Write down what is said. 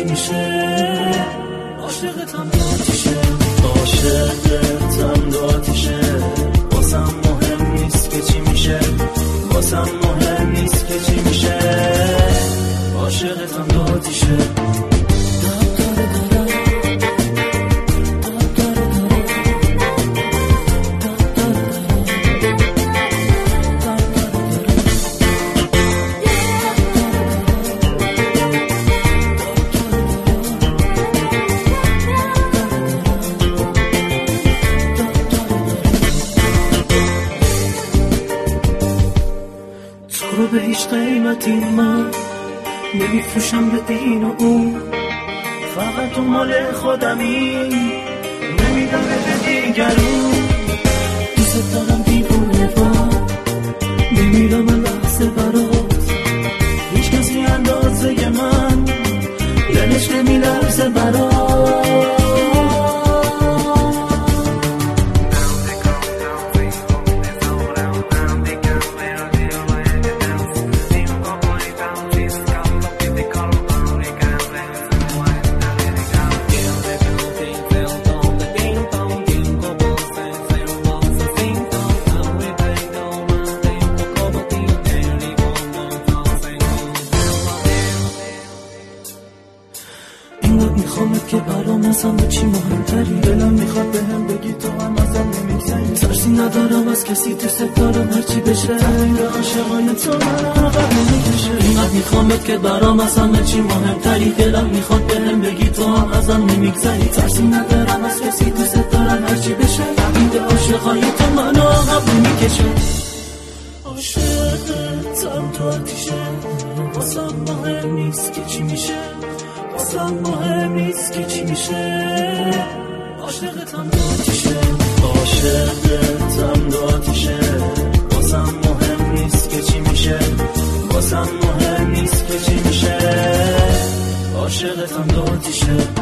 میشه، عاشقتم داتیشه، عاشقتم داتیشه، واسم مهم نیست که چی میشه، واسم مهم نیست که چی میشه، عاشقتم داتیشه. تو رو به هیچ قیمتی من نمیفروشم به این و اون، فقط تو مال خودمی، نمیدم به دیگرون. دوست دارم دیوونه با نمیرم من لحظه برات، هیچ کسی اندازه من دلش نمیلرزه برات. میخوامت که برام ازم چی مهمتری، دلم میخواد بهم بگی تو هم ازم نمیگذری، ترسی ندارم از کسی، دوست دارم هرچی بشه، تحمیل عاشقای تو من عقب نمیکشه. اینقدر میخوامت که برام ازم چی مهمتری، دلم میخواد بهم بگی تو هم ازم نمیگذری، ترسی ندارم از کسی، دوست دارم هرچی بشه، تحمیل عاشقای تو من عقب نمیکشه. عاشقتم تو آتیشه، واسم مهم نیست که چی میشه، واسم مهم نیست که چی میشه، عاشقتم داتیشه، عاشقتم داتیشه، واسم مهم نیست که چی میشه، واسم مهم نیست که چی میشه، عاشقتم داتیشه.